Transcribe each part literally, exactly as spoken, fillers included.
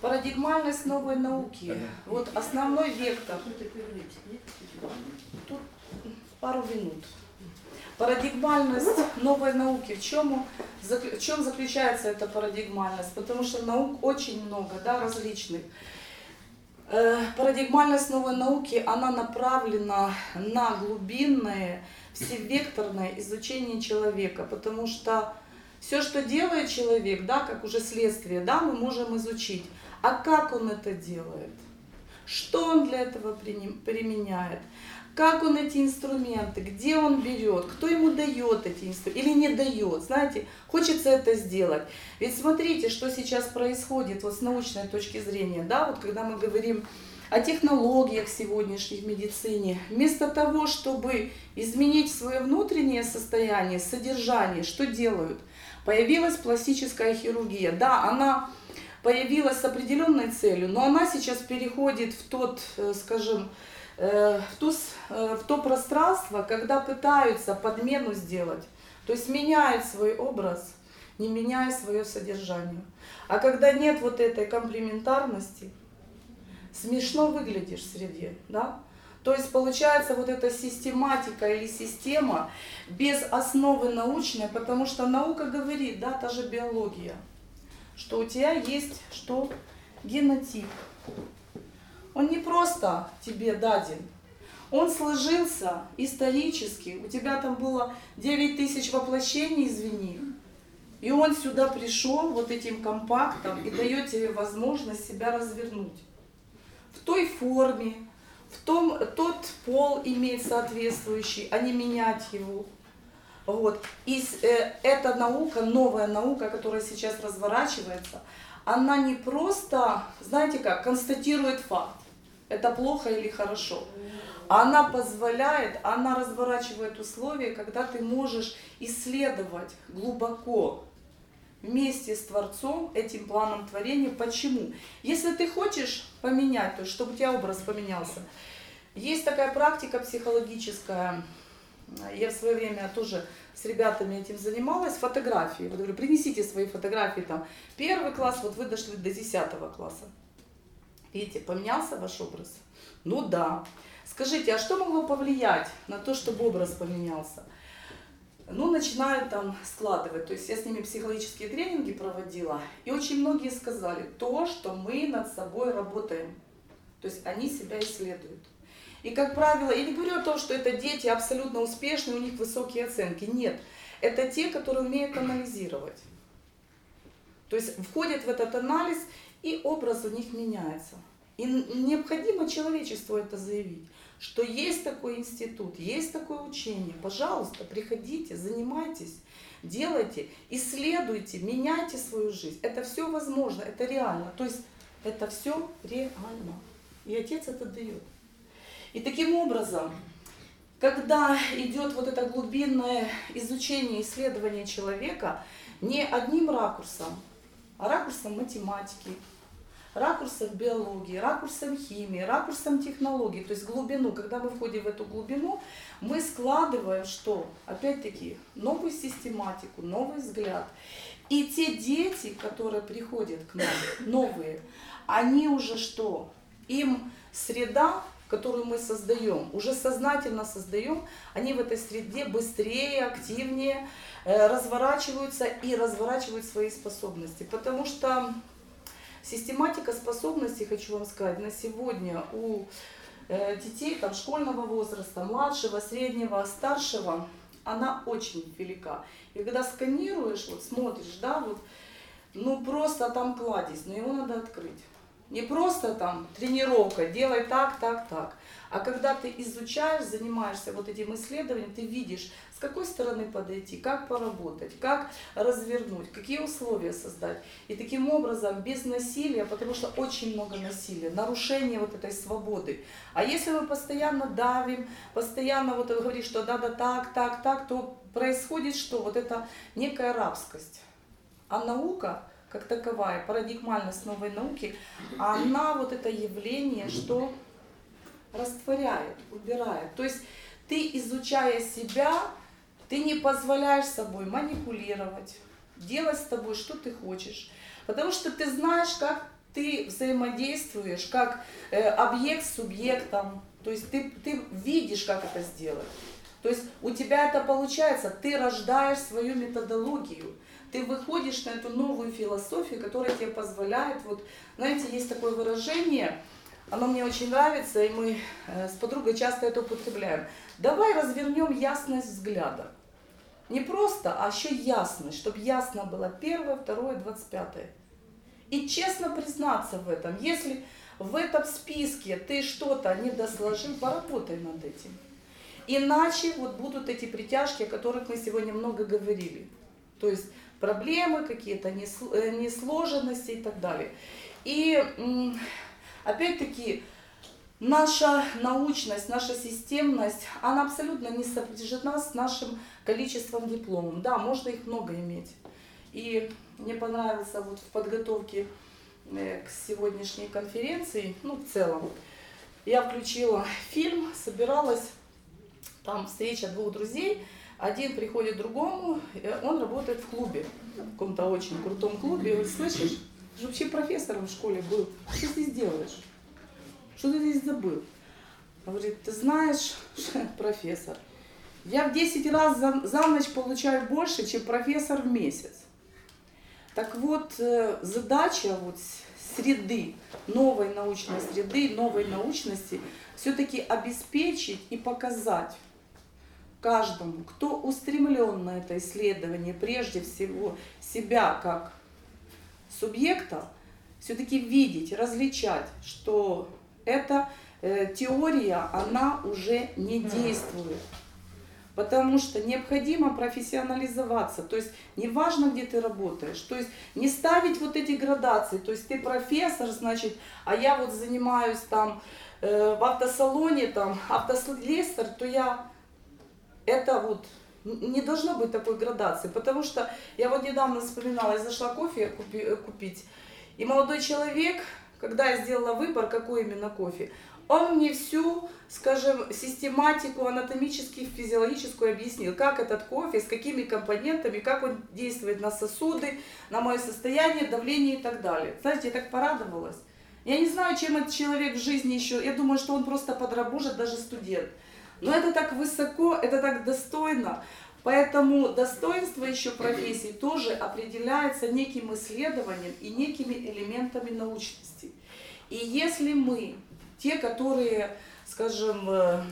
Парадигмальность новой науки. Вот основной вектор. Тут пару минут. Парадигмальность новой науки. В чем, в чем заключается эта парадигмальность? Потому что наук очень много, да, различных. Парадигмальность новой науки, она направлена на глубинное, всевекторное изучение человека, потому что все, что делает человек, да, как уже следствие, да, мы можем изучить. А как он это делает? Что он для этого применяет? Как он эти инструменты, где он берет, кто ему дает эти инструменты или не дает, знаете, хочется это сделать. Ведь смотрите, что сейчас происходит вот с научной точки зрения, да, вот когда мы говорим о технологиях сегодняшней в медицине, вместо того, чтобы изменить свое внутреннее состояние, содержание, что делают? Появилась пластическая хирургия, да, она появилась с определенной целью, но она сейчас переходит в тот, скажем, в то, в то пространство, когда пытаются подмену сделать, то есть меняют свой образ, не меняя свое содержание. А когда нет вот этой комплементарности, смешно выглядишь в среде, да? То есть получается вот эта систематика или система без основы научной, потому что наука говорит, да, та же биология, что у тебя есть что? Генотип. Он не просто тебе даден, он сложился исторически, у тебя там было девять тысяч воплощений, извини, и он сюда пришел вот этим компактом и дает тебе возможность себя развернуть. В той форме, в том, тот пол иметь соответствующий, а не менять его. Вот. И э, эта наука, новая наука, которая сейчас разворачивается, она не просто, знаете как, констатирует факт. Это плохо или хорошо. Она позволяет, она разворачивает условия, когда ты можешь исследовать глубоко вместе с Творцом этим планом творения. Почему? Если ты хочешь поменять, то есть чтобы у тебя образ поменялся. Есть такая практика психологическая. Я в свое время тоже с ребятами этим занималась. Фотографии. Вот говорю, принесите свои фотографии там. Первый класс, вот вы дошли до десятого класса. Видите, поменялся ваш образ? Ну да. Скажите, а что могло повлиять на то, чтобы образ поменялся? Ну, начинают там складывать. То есть я с ними психологические тренинги проводила. И очень многие сказали то, что мы над собой работаем. То есть они себя исследуют. И, как правило, я не говорю о том, что это дети абсолютно успешные, у них высокие оценки. Нет. Это те, которые умеют анализировать. То есть входят в этот анализ, и образ у них меняется. И необходимо человечеству это заявить, что есть такой институт, есть такое учение. Пожалуйста, приходите, занимайтесь, делайте, исследуйте, меняйте свою жизнь. Это все возможно, это реально. То есть это все реально. И Отец это дает. И таким образом, когда идет вот это глубинное изучение, исследование человека, не одним ракурсом, а ракурсом математики, ракурсом биологии, ракурсом химии, ракурсом технологий, то есть глубину. Когда мы входим в эту глубину, мы складываем что? Опять-таки, новую систематику, новый взгляд. И те дети, которые приходят к нам, новые, они уже что? Им среда, которую мы создаем, уже сознательно создаем, они в этой среде быстрее, активнее э, разворачиваются и разворачивают свои способности. Потому что систематика способностей, хочу вам сказать, на сегодня у э, детей там, школьного возраста, младшего, среднего, старшего, она очень велика. И когда сканируешь, вот смотришь, да, вот, ну просто там кладезь, но его надо открыть. Не просто там тренировка, делай так, так, так. А когда ты изучаешь, занимаешься вот этим исследованием, ты видишь, с какой стороны подойти, как поработать, как развернуть, какие условия создать. И таким образом, без насилия, потому что очень много насилия, нарушение вот этой свободы. А если мы постоянно давим, постоянно вот говорим, что да-да так, так, так, то происходит что? Вот это некая рабскость. А наука, как таковая, парадигмальность новой науки, она вот это явление, что растворяет, убирает. То есть ты, изучая себя, ты не позволяешь собой манипулировать, делать с тобой, что ты хочешь. Потому что ты знаешь, как ты взаимодействуешь как э, объект с субъектом, то есть ты, ты видишь, как это сделать. То есть у тебя это получается, ты рождаешь свою методологию, ты выходишь на эту новую философию, которая тебе позволяет, вот, знаете, есть такое выражение, оно мне очень нравится, и мы э, с подругой часто это употребляем. Давай развернем ясность взгляда. Не просто, а еще ясность, чтобы ясно было первое, второе, двадцать пятое. И честно признаться в этом, если в этом списке ты что-то не досложил, поработай над этим. Иначе вот будут эти притяжки, о которых мы сегодня много говорили. То есть проблемы какие-то, несложенности и так далее. И опять-таки наша научность, наша системность, она абсолютно не сопряжена с нашим количеством дипломов. Да, можно их много иметь. И мне понравился вот в подготовке к сегодняшней конференции, ну в целом, я включила фильм, собиралась, там встреча двух друзей, один приходит к другому, он работает в клубе, в каком-то очень крутом клубе, и говорит: слышишь, ты же вообще профессором в школе был, что ты здесь делаешь? Что ты здесь забыл? Он говорит: ты знаешь, профессор, я в десять раз за, за ночь получаю больше, чем профессор в месяц. Так вот, задача вот среды, новой научной среды, новой научности, все-таки обеспечить и показать каждому, кто устремлен на это исследование, прежде всего себя как субъекта, все-таки видеть, различать, что эта э, теория, она уже не действует. Потому что необходимо профессионализоваться, то есть не важно, где ты работаешь, то есть не ставить вот эти градации, то есть ты профессор, значит, а я вот занимаюсь там э, в автосалоне, там автослесарь, то я, это вот, не должно быть такой градации, потому что я вот недавно вспоминала, я зашла кофе купи, купить, и молодой человек, когда я сделала выбор, какой именно кофе, он мне всю, скажем, систематику анатомическую, физиологическую объяснил, как этот кофе, с какими компонентами, как он действует на сосуды, на мое состояние, давление и так далее. Знаете, я так порадовалась. Я не знаю, чем этот человек в жизни еще, я думаю, что он просто подработает, даже студент. Но это так высоко, это так достойно. Поэтому достоинство еще профессии тоже определяется неким исследованием и некими элементами научности. И если мы, те, которые, скажем,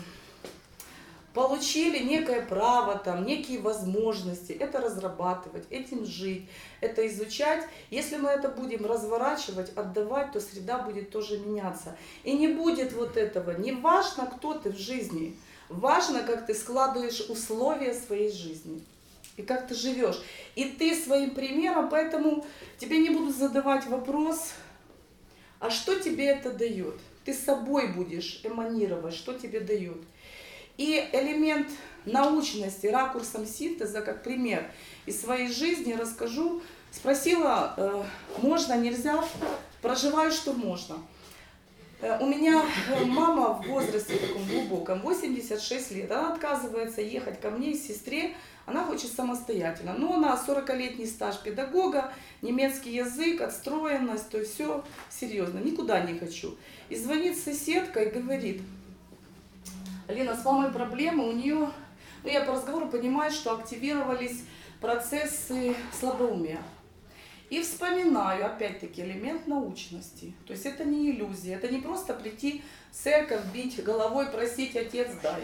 получили некое право, там, некие возможности, это разрабатывать, этим жить, это изучать. Если мы это будем разворачивать, отдавать, то среда будет тоже меняться. И не будет вот этого. Не важно, кто ты в жизни, важно, как ты складываешь условия своей жизни. И как ты живешь. И ты своим примером, поэтому тебе не будут задавать вопрос, а что тебе это дает? Ты собой будешь эманировать, что тебе дают. И элемент научности, ракурсом синтеза, как пример из своей жизни расскажу. Спросила, э, можно, нельзя, проживаю, что можно. Э, у меня мама в возрасте таком глубоком, восемьдесят шесть лет, она отказывается ехать ко мне, к сестре, она хочет самостоятельно. Но она сорокалетний стаж педагога, немецкий язык, отстроенность, то есть все серьезно, никуда не хочу. И звонит соседка и говорит: Алина, с мамой проблемы, у нее, ну я по разговору понимаю, что активировались процессы слабоумия. И вспоминаю, опять-таки, элемент научности. То есть это не иллюзия, это не просто прийти в церковь, бить головой, просить: отец, дай.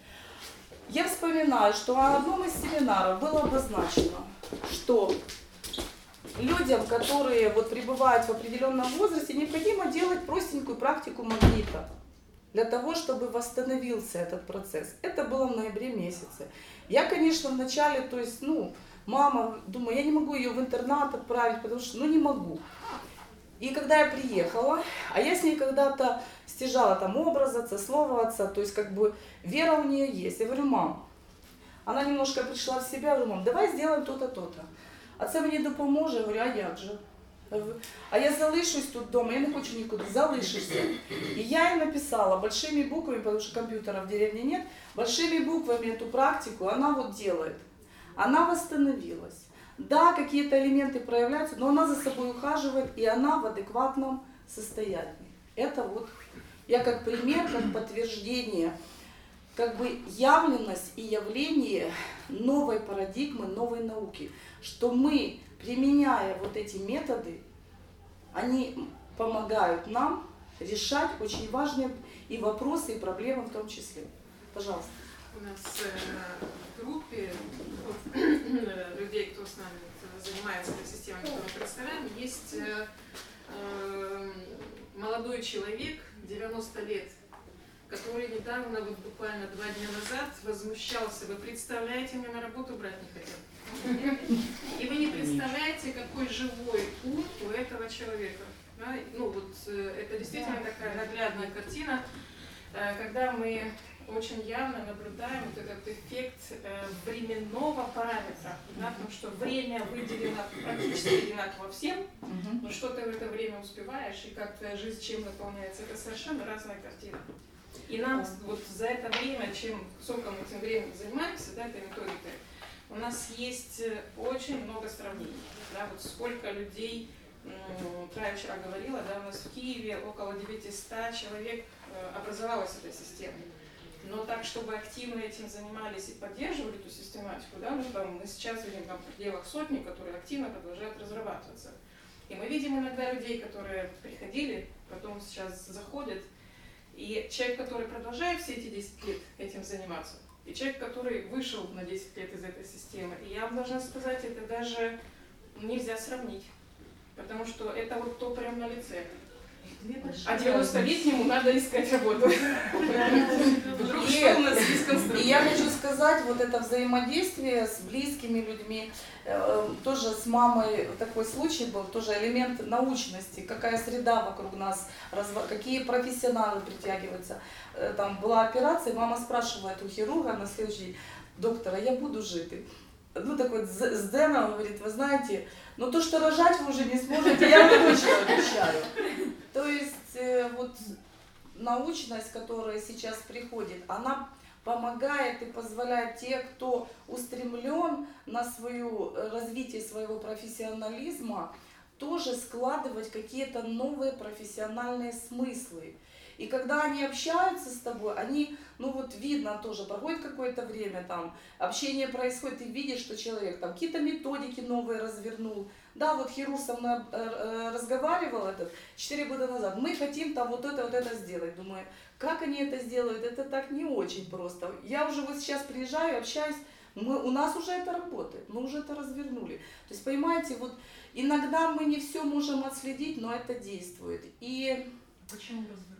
Я вспоминаю, что на одном из семинаров было обозначено, что людям, которые вот пребывают в определенном возрасте, необходимо делать простенькую практику магнита для того, чтобы восстановился этот процесс. Это было в ноябре месяце. Я, конечно, вначале, то есть, ну, мама, думаю, я не могу ее в интернат отправить, потому что, ну, не могу. И когда я приехала, а я с ней когда-то стяжала там образ отца, слово отца, то есть, как бы, вера у нее есть. Я говорю: мам, она немножко пришла в себя, я говорю: мам, давай сделаем то-то, то-то. А це мені допоможе, я говорю: а як же? А я залишусь тут дома, я не хочу никуда, залишишься. И я ей написала большими буквами, потому что компьютера в деревне нет, большими буквами эту практику она вот делает. Она восстановилась. Да, какие-то элементы проявляются, но она за собой ухаживает, и она в адекватном состоятельный. Это вот я как пример, как подтверждение, как бы явленность и явление новой парадигмы, новой науки, что мы, применяя вот эти методы, они помогают нам решать очень важные и вопросы, и проблемы в том числе. Пожалуйста. У нас э, в группе э, людей, кто с нами занимается этой системой, которую мы представляем, есть э, э, молодой человек, девяносто лет, который недавно, вот буквально два дня назад, возмущался: вы представляете, меня на работу брать не хотят. И вы не представляете, какой живой ум у этого человека. Да? Ну вот э, это действительно такая наглядная картина, э, когда мы очень явно наблюдаем вот этот эффект э, временного параметра, да, потому что время выделено практически одинаково всем, Угу. но что ты в это время успеваешь и как твоя жизнь чем наполняется, это совершенно разная картина. И нам вот за это время, чем сколько мы этим временем занимаемся, да, этой методикой, у нас есть очень много сравнений, да, вот сколько людей, Трая вчера говорила, да, у нас в Киеве около девятисот человек э, образовалось в этой системе. Но так, чтобы активно этим занимались и поддерживали эту систематику, да, ну, там, мы сейчас видим там, в пределах сотни, которые активно продолжают разрабатываться. И мы видим иногда людей, которые приходили, потом сейчас заходят, и человек, который продолжает все эти десять лет этим заниматься, и человек, который вышел на десять лет из этой системы. И я вам должна сказать, это даже нельзя сравнить, потому что это вот то прям на лице. А девяностолетнему надо искать работу. Вдруг что у нас есть конструкция? И я хочу сказать, вот это взаимодействие с близкими людьми, э, тоже с мамой такой случай был, тоже элемент научности, какая среда вокруг нас, разв... какие профессионалы притягиваются. Э, там была операция, мама спрашивает у хирурга на следующий день: доктора, я буду жить? Ну так вот, с Дэном говорит: вы знаете, но то, что рожать вы уже не сможете, я точно обещаю. То есть э, вот научность, которая сейчас приходит, она помогает и позволяет те, кто устремлен на свое развитие своего профессионализма, тоже складывать какие-то новые профессиональные смыслы. И когда они общаются с тобой, они, ну вот видно тоже, проходит какое-то время, там, общение происходит, ты видишь, что человек там какие-то методики новые развернул. Да, вот хирург со мной э, разговаривал этот четыре года назад, мы хотим там вот это, вот это сделать. Думаю, как они это сделают, это так не очень просто. Я уже вот сейчас приезжаю, общаюсь, мы, у нас уже это работает, мы уже это развернули. То есть, понимаете, вот иногда мы не все можем отследить, но это действует. И почему развернули?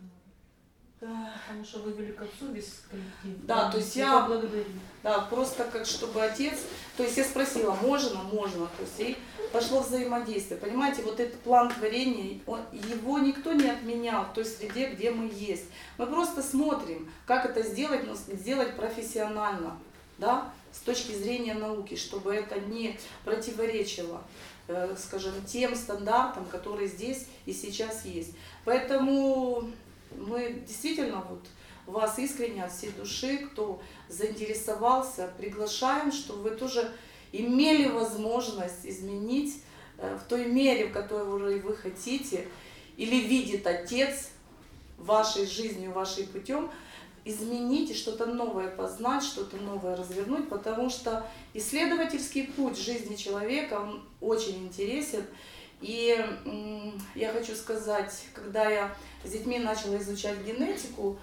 Потому что вы великосовестный коллектив. Да, то есть я, благодарю. Да, просто как чтобы отец, то есть я спросила, можно, можно, то есть и пошло взаимодействие. Понимаете, вот этот план творения, он, его никто не отменял в той среде, где мы есть. Мы просто смотрим, как это сделать, но сделать профессионально, да, с точки зрения науки, чтобы это не противоречило, э, скажем, тем стандартам, которые здесь и сейчас есть. Поэтому мы действительно вот вас искренне от всей души, кто заинтересовался, приглашаем, чтобы вы тоже имели возможность изменить в той мере, в которой вы хотите, или видит Отец вашей жизнью, вашей путем, изменить и что-то новое познать, что-то новое развернуть, потому что исследовательский путь жизни человека, он очень интересен. И м, я хочу сказать, когда я с детьми начала изучать генетику,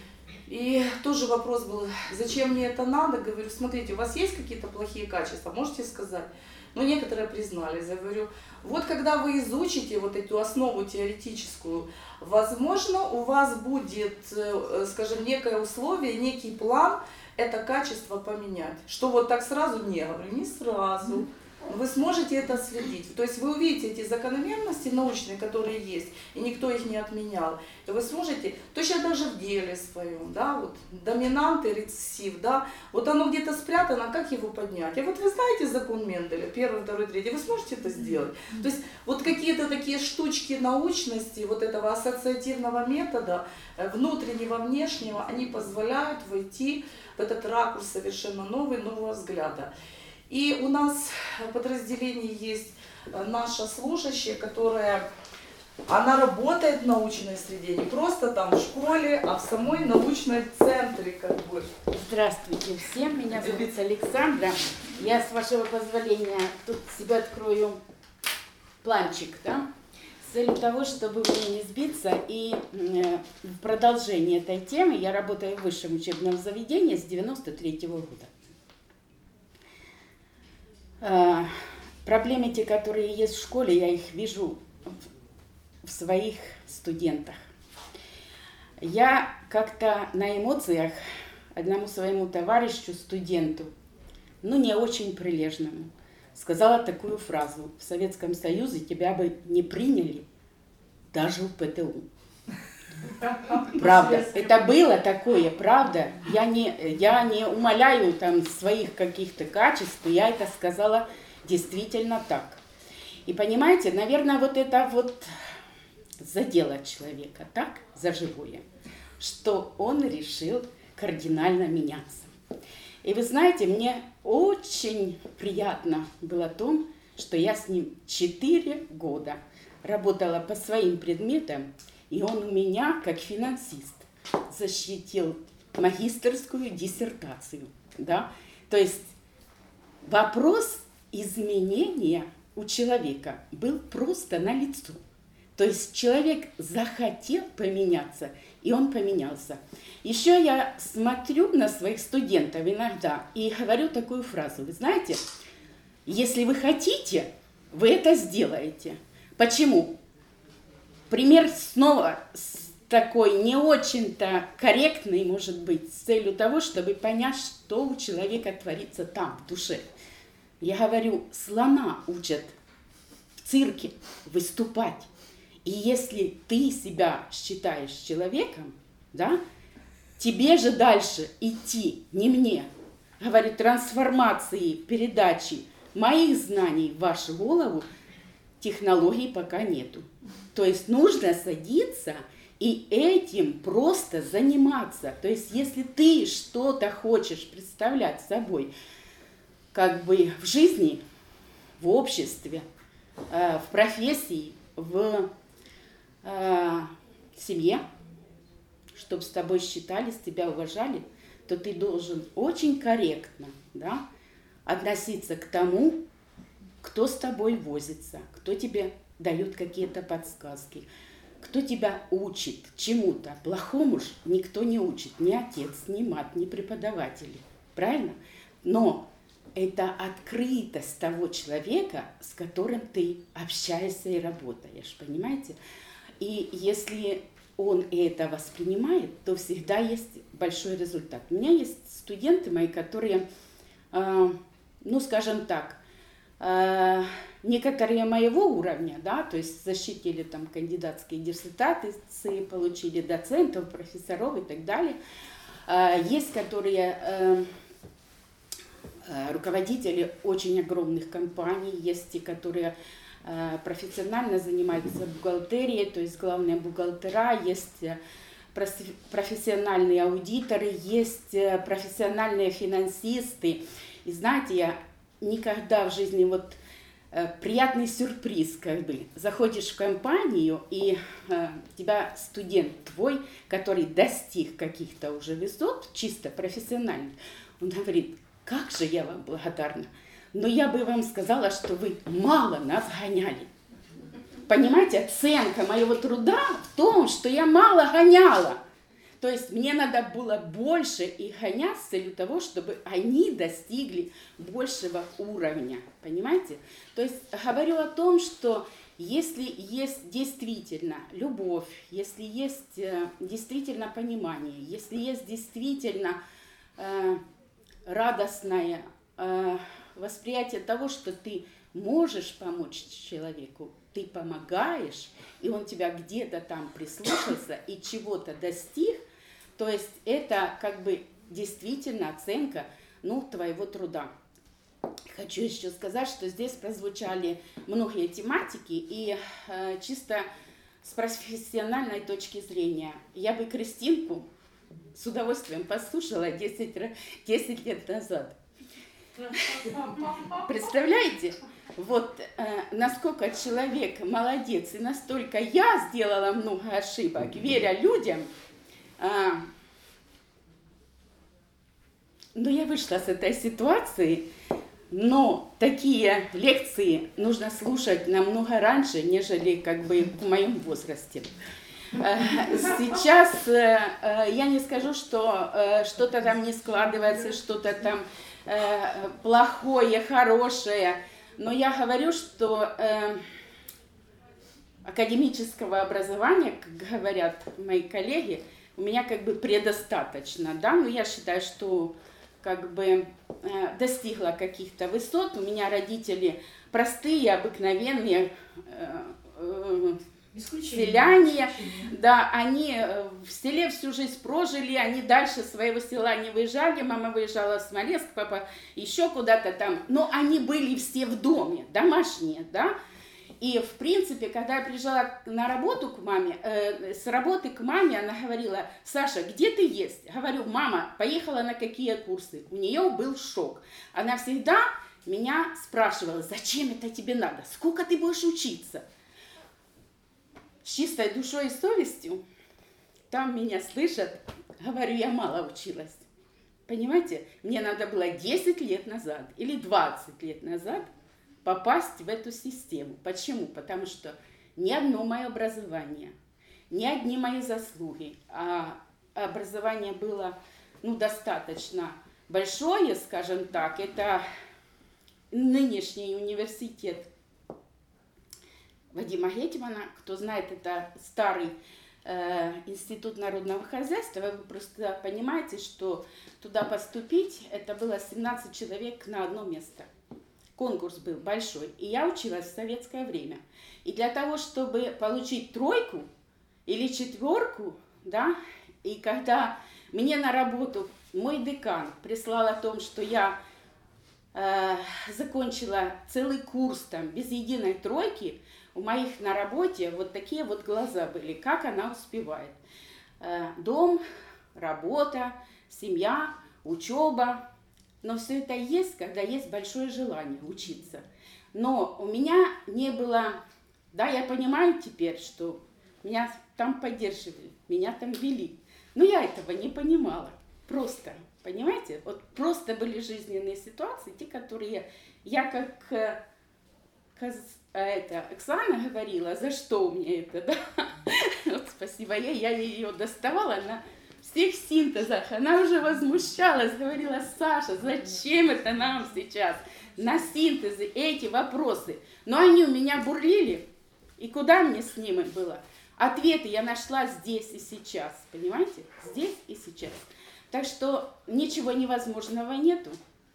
и тоже вопрос был, зачем мне это надо? Говорю, смотрите, у вас есть какие-то плохие качества, можете сказать? Ну, некоторые признались. Я говорю, вот когда вы изучите вот эту основу теоретическую, возможно, у вас будет, скажем, некое условие, некий план это качество поменять. Что вот так сразу? Не, говорю, не сразу. Вы сможете это следить. То есть вы увидите эти закономерности научные, которые есть, и никто их не отменял. И вы сможете, точно даже в деле своем, да, вот доминант и рецессив, да, вот оно где-то спрятано, как его поднять? А вот вы знаете закон Менделя, первый, второй, третий, вы сможете это сделать? То есть вот какие-то такие штучки научности, вот этого ассоциативного метода, внутреннего, внешнего, они позволяют войти в этот ракурс совершенно новый, нового взгляда. И у нас в подразделении есть наша служащая, которая Она работает в научной среде, не просто там в школе, а в самой научном центре как бы. Здравствуйте всем, меня зовут Александра. Я, с вашего позволения, тут себе открою планчик, да, с целью того, чтобы мне не сбиться. И э, в продолжение этой темы я работаю в высшем учебном заведении с девяносто третьего года. Э, проблемы те, которые есть в школе, я их вижу в своих студентах. Я как-то на эмоциях одному своему товарищу, студенту, ну не очень прилежному, сказала такую фразу: в Советском Союзе тебя бы не приняли даже в ПТУ. Правда, это было такое, правда. Я не, я не умаляю там своих каких-то качеств, я это сказала действительно так. И понимаете, наверное, вот это вот задело человека так, за живое, что он решил кардинально меняться. И вы знаете, мне очень приятно было то, что я с ним четыре года работала по своим предметам, и он у меня, как финансист, защитил магистерскую диссертацию. Да? То есть вопрос изменения у человека был просто налицо. То есть человек захотел поменяться, и он поменялся. Еще я смотрю на своих студентов иногда и говорю такую фразу. Вы знаете, если вы хотите, вы это сделаете. Почему? Пример снова такой не очень-то корректный, может быть, с целью того, чтобы понять, что у человека творится там, в душе. Я говорю, слона учат в цирке выступать. И если ты себя считаешь человеком, да, тебе же дальше идти, не мне, говорю, трансформации, передачи моих знаний в вашу голову, технологий пока нету. То есть нужно садиться и этим просто заниматься. То есть если ты что-то хочешь представлять собой, как бы в жизни, в обществе, в профессии, в в семье, чтобы с тобой считались, тебя уважали, то ты должен очень корректно, да, относиться к тому, кто с тобой возится, кто тебе дает какие-то подсказки, кто тебя учит чему-то. Плохому ж никто не учит, ни отец, ни мать, ни преподаватели. Правильно? Но это открытость того человека, с которым ты общаешься и работаешь. Понимаете? И если он это воспринимает, то всегда есть большой результат. У меня есть студенты мои, которые, э, ну, скажем так, э, некоторые моего уровня, да, то есть защитили там кандидатские диссертации, получили доцентов, профессоров и так далее. Э, есть, которые э, э, руководители очень огромных компаний, есть те, которые профессионально занимаются бухгалтерией, то есть главные бухгалтера, есть профессиональные аудиторы, есть профессиональные финансисты. И знаете, я никогда в жизни, вот приятный сюрприз, как бы, заходишь в компанию, и э, тебя студент твой, который достиг каких-то уже высот, чисто профессиональных, он говорит, как же я вам благодарна. Но я бы вам сказала, что вы мало нас гоняли. Понимаете, оценка моего труда в том, что я мало гоняла. То есть мне надо было больше их гонять с целью того, чтобы они достигли большего уровня. Понимаете? То есть говорю о том, что если есть действительно любовь, если есть действительно понимание, если есть действительно э, радостное э, восприятие того, что ты можешь помочь человеку, ты помогаешь, и он тебя где-то там прислушался и чего-то достиг, то есть это как бы действительно оценка, ну, твоего труда. Хочу еще сказать, что здесь прозвучали многие тематики, и э, чисто с профессиональной точки зрения я бы Кристинку с удовольствием послушала десять лет назад. Представляете? вот э, насколько человек молодец, и настолько я сделала много ошибок, веря людям, э, но я вышла с этой ситуации, но такие лекции нужно слушать намного раньше, нежели как бы в моем возрасте. Сейчас я не скажу, что что-то там не складывается, что-то там плохое, хорошее, но я говорю, что академического образования, как говорят мои коллеги, у меня как бы предостаточно, да, но я считаю, что как бы достигла каких-то высот. У меня родители простые, обыкновенные, селяне, да, они в селе всю жизнь прожили, они дальше своего села не выезжали, мама выезжала в Смоленск, папа еще куда-то там, но они были все в доме, домашние, да, и в принципе, когда я приезжала на работу к маме, э, с работы к маме, она говорила: Саша, где ты есть? Говорю: мама, поехала на какие курсы? У нее был шок. Она всегда меня спрашивала: зачем это тебе надо? Сколько ты будешь учиться? С чистой душой и совестью там меня слышат, говорю: я мало училась. Понимаете, мне надо было десять лет назад или двадцать лет назад попасть в эту систему. Почему? Потому что ни одно мое образование, ни одни мои заслуги, а образование было, ну, достаточно большое, скажем так, это нынешний университет Вадима Гетмана. Кто знает, это старый э, институт народного хозяйства. Вы просто понимаете, что туда поступить, это было семнадцать человек на одно место. Конкурс был большой, и я училась в советское время. И для того, чтобы получить тройку или четверку, да, и когда мне на работу мой декан прислал о том, что я э, закончила целый курс там без единой тройки, у моих на работе вот такие вот глаза были, как она успевает. Э, дом, работа, семья, учеба. Но все это есть, когда есть большое желание учиться. Но у меня не было, да, я понимаю теперь, что меня там поддерживали, меня там вели. Но я этого не понимала. Просто, понимаете, вот просто были жизненные ситуации, те, которые я как, как это, Оксана говорила, за что мне это, да? Вот спасибо, я, я ее доставала на всех синтезах. Она уже возмущалась, говорила: Саша, зачем это нам сейчас на синтезы эти вопросы? Но они у меня бурлили, и куда мне с ними было? Ответы я нашла здесь и сейчас, понимаете? Здесь и сейчас. Так что ничего невозможного нету,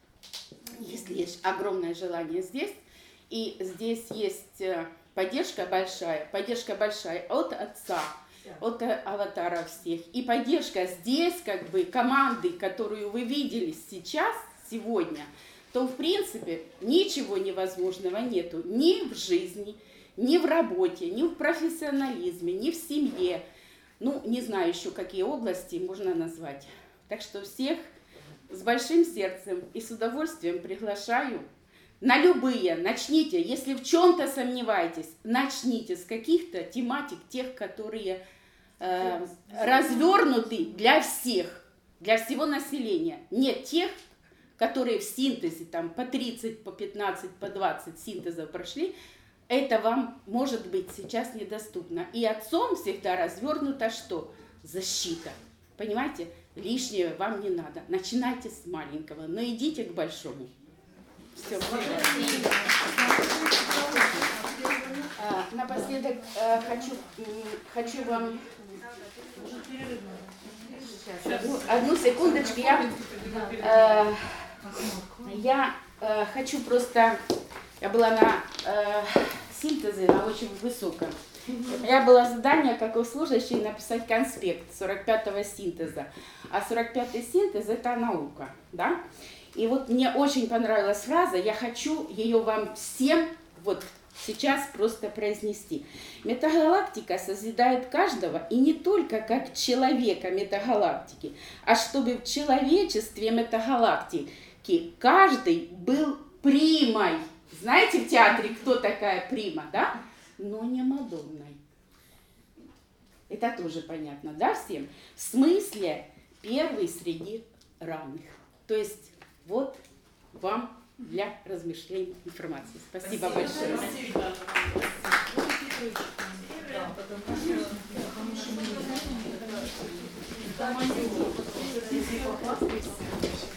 если есть огромное желание здесь. И здесь есть поддержка большая, поддержка большая от отца, от аватаров всех. И поддержка здесь, как бы, команды, которую вы видели сейчас, сегодня, то, в принципе, ничего невозможного нету ни в жизни, ни в работе, ни в профессионализме, ни в семье. Ну, не знаю еще, какие области можно назвать. Так что всех с большим сердцем и с удовольствием приглашаю на любые. Начните, если в чем-то сомневаетесь, начните с каких-то тематик, тех, которые э, развернуты для всех, для всего населения. Нет тех, которые в синтезе там по тридцать, по пятнадцать, по двадцать синтезов прошли. Это вам, может быть, сейчас недоступно. И отцом всегда развернута что? Защита. Понимаете? Лишнее вам не надо. Начинайте с маленького, но идите к большому. Все. А, напоследок а, хочу, хочу вам... Сейчас, одну, одну секундочку. Я, а, я а, хочу просто... Я была на э, синтезе, на очень высоком. У меня было задание, как у служащей, написать конспект сорок пятого синтеза. А сорок пятый синтез – это наука, да? И вот мне очень понравилась фраза, я хочу ее вам всем вот сейчас просто произнести. Метагалактика созидает каждого, и не только как человека метагалактики, а чтобы в человечестве метагалактики каждый был примой. Знаете в театре, кто такая прима, да? Но не Мадонной. Это тоже понятно, да, всем? В смысле первый среди равных. То есть вот вам для размышлений информации. Спасибо, Спасибо большое. Спасибо. Да, потому что потому что мы не знаем, это